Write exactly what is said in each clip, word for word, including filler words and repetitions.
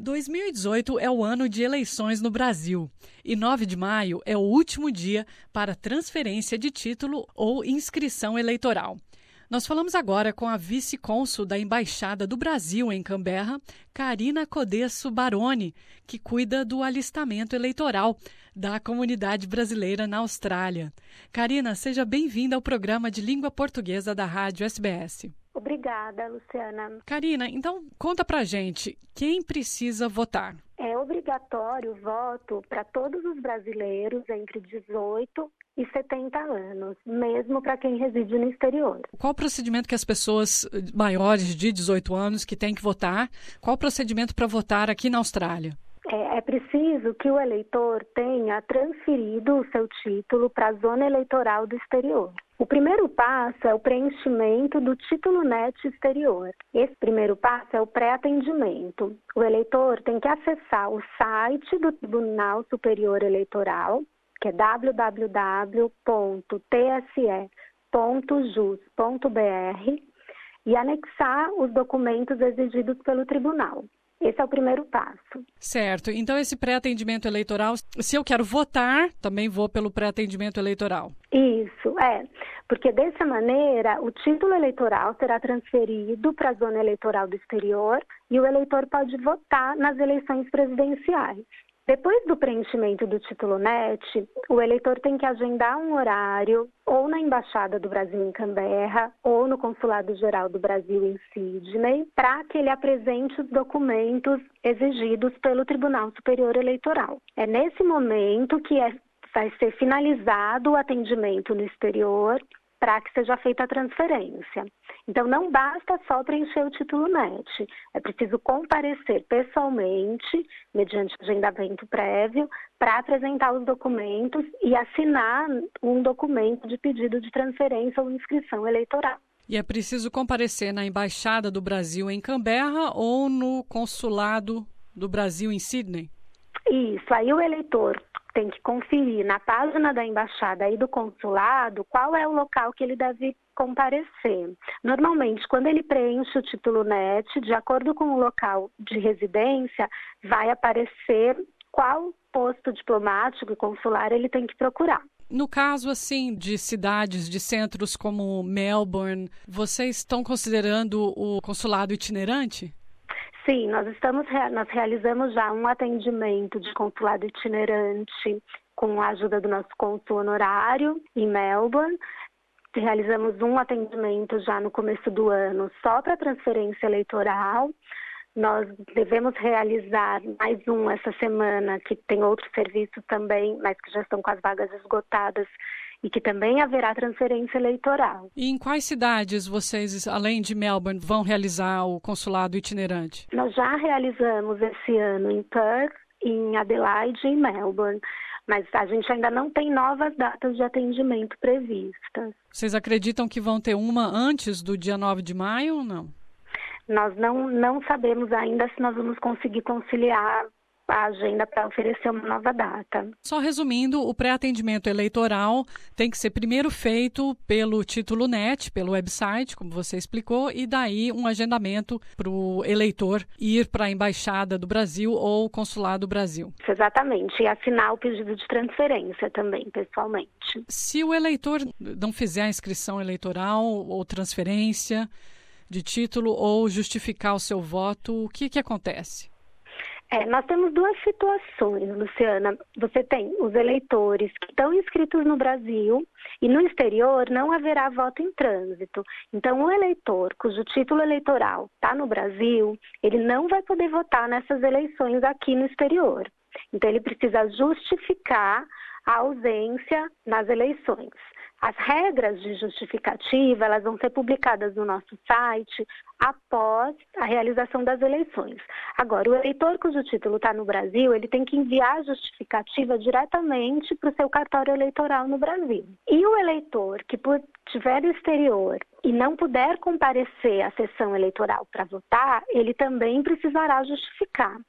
dois mil e dezoito é o ano de eleições no Brasil e nove de maio é o último dia para transferência de título ou inscrição eleitoral. Nós falamos agora com a vice-cônsul da Embaixada do Brasil em Canberra, Karina Codesso Baroni, que cuida do alistamento eleitoral da comunidade brasileira na Austrália. Karina, seja bem-vinda ao programa de língua portuguesa da Rádio S B S. Obrigada, Luciana. Karina, então conta pra gente, quem precisa votar? É obrigatório o voto para todos os brasileiros entre dezoito e setenta anos, mesmo para quem reside no exterior. Qual o procedimento que as pessoas maiores de dezoito anos que têm que votar, qual o procedimento para votar aqui na Austrália? É, é preciso que o eleitor tenha transferido o seu título para a zona eleitoral do exterior. O primeiro passo é o preenchimento do título N E T exterior. Esse primeiro passo é o pré-atendimento. O eleitor tem que acessar o site do Tribunal Superior Eleitoral, que é w w w ponto t s e ponto jus ponto b r, e anexar os documentos exigidos pelo tribunal. Esse é o primeiro passo. Certo. Então, esse pré-atendimento eleitoral, se eu quero votar, também vou pelo pré-atendimento eleitoral. Isso, é. Porque dessa maneira, o título eleitoral será transferido para a zona eleitoral do exterior e o eleitor pode votar nas eleições presidenciais. Depois do preenchimento do título N E T, o eleitor tem que agendar um horário ou na Embaixada do Brasil em Canberra ou no Consulado Geral do Brasil em Sydney para que ele apresente os documentos exigidos pelo Tribunal Superior Eleitoral. É nesse momento que é, vai ser finalizado o atendimento no exterior para que seja feita a transferência. Então, não basta só preencher o título N E T, é preciso comparecer pessoalmente, mediante agendamento prévio, para apresentar os documentos e assinar um documento de pedido de transferência ou inscrição eleitoral. E é preciso comparecer na Embaixada do Brasil em Canberra ou no Consulado do Brasil em Sydney? Isso, aí o eleitor tem que conferir na página da embaixada e do consulado qual é o local que ele deve comparecer. Normalmente, quando ele preenche o título N E T, de acordo com o local de residência, vai aparecer qual posto diplomático e consular ele tem que procurar. No caso, assim, de cidades, de centros como Melbourne, vocês estão considerando o consulado itinerante? Sim, nós, estamos, nós realizamos já um atendimento de consulado itinerante com a ajuda do nosso cônsul honorário em Melbourne. Realizamos um atendimento já no começo do ano só para transferência eleitoral. Nós devemos realizar mais um essa semana, que tem outro serviço também, mas que já estão com as vagas esgotadas, e que também haverá transferência eleitoral. E em quais cidades vocês, além de Melbourne, vão realizar o consulado itinerante? Nós já realizamos esse ano em Perth, em Adelaide e em Melbourne, mas a gente ainda não tem novas datas de atendimento previstas. Vocês acreditam que vão ter uma antes do dia nove de maio ou não? Nós não, não sabemos ainda se nós vamos conseguir conciliar a agenda para oferecer uma nova data. Só resumindo, o pré-atendimento eleitoral tem que ser primeiro feito pelo título N E T, pelo website, como você explicou, e daí um agendamento para o eleitor ir para a Embaixada do Brasil ou o Consulado do Brasil. Exatamente, e assinar o pedido de transferência também, pessoalmente. Se o eleitor não fizer a inscrição eleitoral ou transferência de título ou justificar o seu voto, o que, que acontece? É, nós temos duas situações, Luciana. Você tem os eleitores que estão inscritos no Brasil e no exterior não haverá voto em trânsito. Então, o eleitor cujo título eleitoral está no Brasil, ele não vai poder votar nessas eleições aqui no exterior. Então, ele precisa justificar a ausência nas eleições. As regras de justificativa, elas vão ser publicadas no nosso site após a realização das eleições. Agora, o eleitor cujo título está no Brasil, ele tem que enviar a justificativa diretamente para o seu cartório eleitoral no Brasil. E o eleitor que estiver no exterior e não puder comparecer à sessão eleitoral para votar, ele também precisará justificar.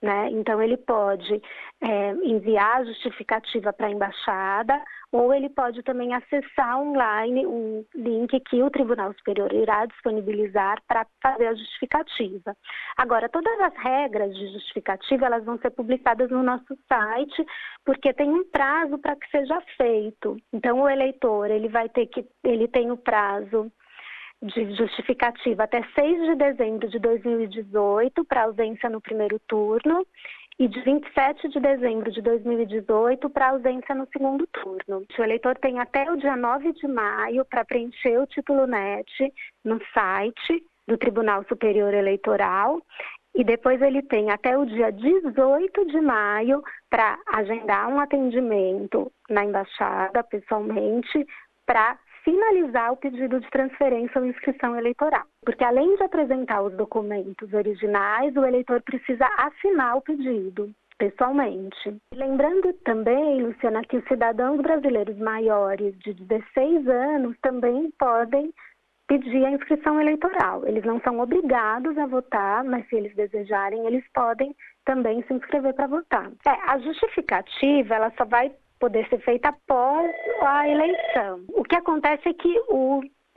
né? Então, ele pode é, enviar a justificativa para a embaixada, ou ele pode também acessar online um link que o Tribunal Superior irá disponibilizar para fazer a justificativa. Agora, todas as regras de justificativa, elas vão ser publicadas no nosso site, porque tem um prazo para que seja feito. Então, o eleitor, ele vai ter que, ele tem o prazo de justificativa até seis de dezembro de dois mil e dezoito para ausência no primeiro turno e de vinte e sete de dezembro de dois mil e dezoito para ausência no segundo turno. O eleitor tem até o dia nove de maio para preencher o título N E T no site do Tribunal Superior Eleitoral e depois ele tem até o dia dezoito de maio para agendar um atendimento na embaixada pessoalmente para finalizar o pedido de transferência ou inscrição eleitoral. Porque além de apresentar os documentos originais, o eleitor precisa assinar o pedido pessoalmente. Lembrando também, Luciana, que os cidadãos brasileiros maiores de dezesseis anos também podem pedir a inscrição eleitoral. Eles não são obrigados a votar, mas se eles desejarem, eles podem também se inscrever para votar. É, a justificativa, ela só vai poder ser feita após a eleição. O que acontece é que o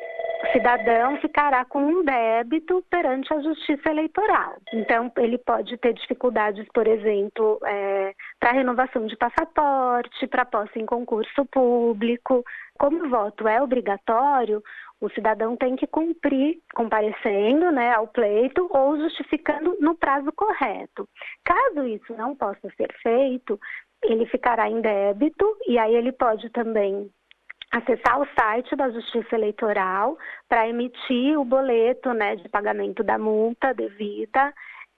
cidadão ficará com um débito perante a Justiça Eleitoral. Então, ele pode ter dificuldades, por exemplo, é, para renovação de passaporte, para posse em concurso público. Como o voto é obrigatório, o cidadão tem que cumprir comparecendo, né, ao pleito ou justificando no prazo correto. Caso isso não possa ser feito, ele ficará em débito e aí ele pode também acessar o site da Justiça Eleitoral para emitir o boleto, né, de pagamento da multa devida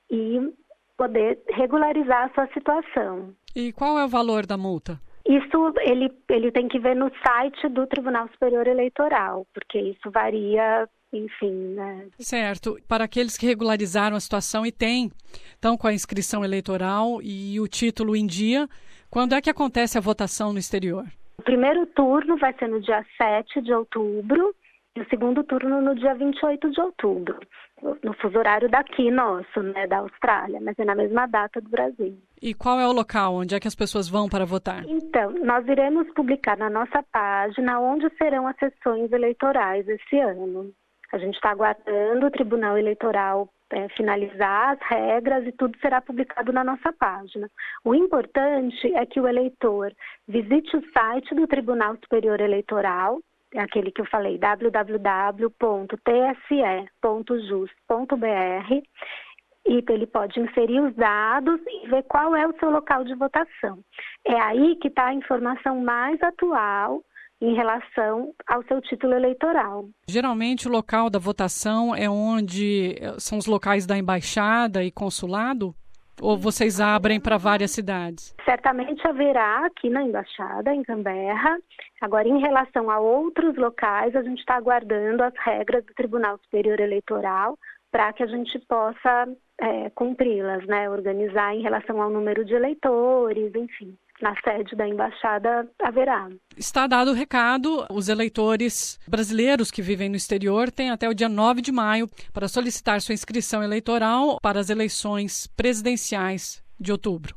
e poder regularizar a sua situação. E qual é o valor da multa? Isso ele, ele tem que ver no site do Tribunal Superior Eleitoral, porque isso varia, enfim, né? Certo. Para aqueles que regularizaram a situação e têm, estão com a inscrição eleitoral e o título em dia, quando é que acontece a votação no exterior? O primeiro turno vai ser no dia sete de outubro e o segundo turno no dia vinte e oito de outubro, no fuso horário daqui nosso, né, da Austrália, mas é na mesma data do Brasil. E qual é o local onde é que as pessoas vão para votar? Então, nós iremos publicar na nossa página onde serão as sessões eleitorais esse ano. A gente está aguardando o Tribunal Eleitoral é, finalizar as regras e tudo será publicado na nossa página. O importante é que o eleitor visite o site do Tribunal Superior Eleitoral, é aquele que eu falei, w w w ponto t s e ponto jus ponto b r, e ele pode inserir os dados e ver qual é o seu local de votação. É aí que está a informação mais atual em relação ao seu título eleitoral. Geralmente o local da votação é onde são os locais da embaixada e consulado? Ou vocês abrem para várias cidades? Certamente haverá aqui na embaixada, em Canberra. Agora, em relação a outros locais, a gente está aguardando as regras do Tribunal Superior Eleitoral para que a gente possa é, cumpri-las, né? Organizar em relação ao número de eleitores, enfim. Na sede da embaixada haverá. Está dado o recado, os eleitores brasileiros que vivem no exterior têm até o dia nove de maio para solicitar sua inscrição eleitoral para as eleições presidenciais de outubro.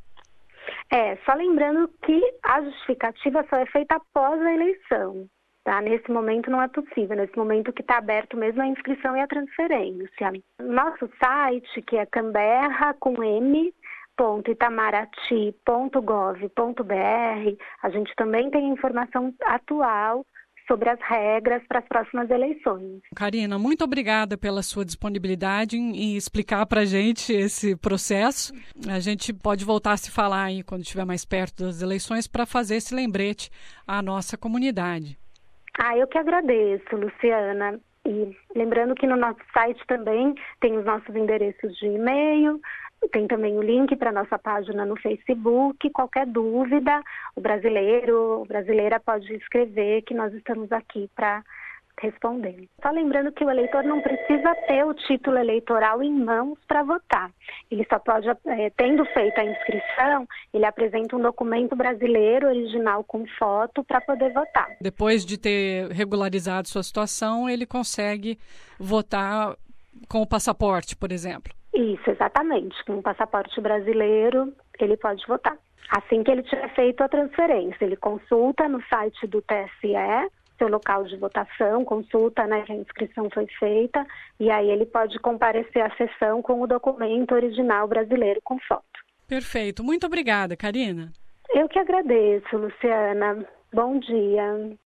É, só lembrando que a justificativa só é feita após a eleição. Tá? Nesse momento não é possível, nesse momento que está aberto mesmo a inscrição e a transferência. Nosso site, que é Canberra com M, ponto itamaraty ponto gov ponto b r, a gente também tem informação atual sobre as regras para as próximas eleições. Karina, muito obrigada pela sua disponibilidade em explicar para a gente esse processo. A gente pode voltar a se falar aí quando estiver mais perto das eleições para fazer esse lembrete à nossa comunidade. Ah, eu que agradeço, Luciana. E lembrando que no nosso site também tem os nossos endereços de e-mail, tem também o link para a nossa página no Facebook. Qualquer dúvida, o brasileiro, a brasileira pode escrever que nós estamos aqui para responder. Só lembrando que o eleitor não precisa ter o título eleitoral em mãos para votar. Ele só pode, é, tendo feito a inscrição, ele apresenta um documento brasileiro original com foto para poder votar. Depois de ter regularizado sua situação, ele consegue votar com o passaporte, por exemplo. Isso, exatamente. Com um passaporte brasileiro, ele pode votar. Assim que ele tiver feito a transferência, ele consulta no site do T S E, seu local de votação, consulta, né, que a inscrição foi feita, e aí ele pode comparecer à sessão com o documento original brasileiro com foto. Perfeito. Muito obrigada, Karina. Eu que agradeço, Luciana. Bom dia.